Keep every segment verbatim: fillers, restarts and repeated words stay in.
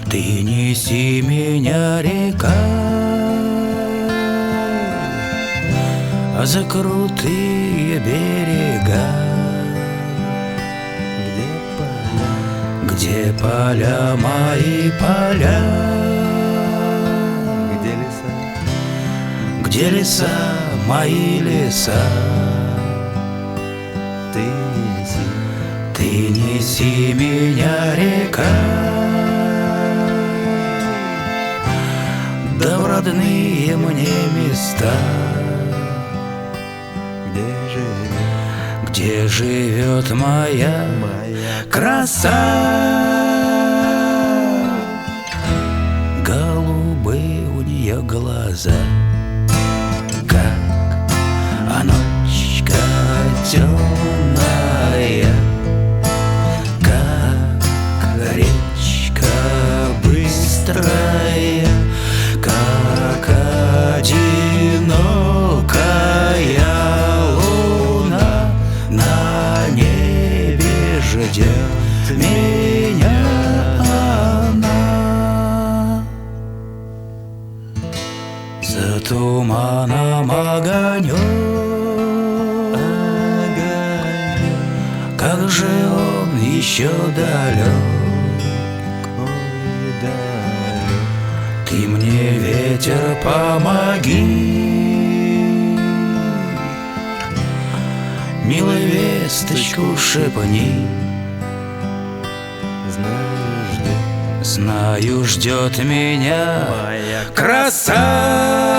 Ты неси меня, река, за крутые берега, где поля мои поля, где леса, где леса мои леса. ты неси, Ты неси меня, река, да в родные мне места, где живет где живет моя моя краса. Голубые у нее глаза, как а ночка темная, как речка быстрая, как одинокая луна на небе ждет меня она. За туманом огонек, как же он еще далек. ой, далек. Ты мне, ветер, помоги, милой весточку шепни. Знаю, ждет Знаю, ждет меня моя краса.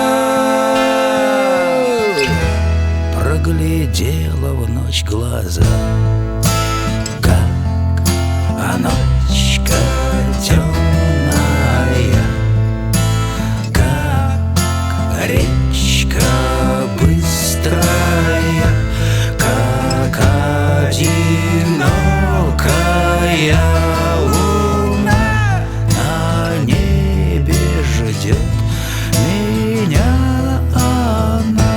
Проглядела в ночь глаза, как а ночка темная, как речка быстрая, как одинокая луна на небе ждет меня она.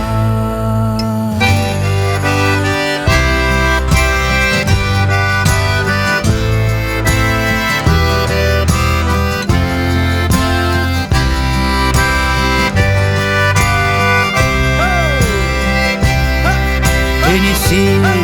Ты неси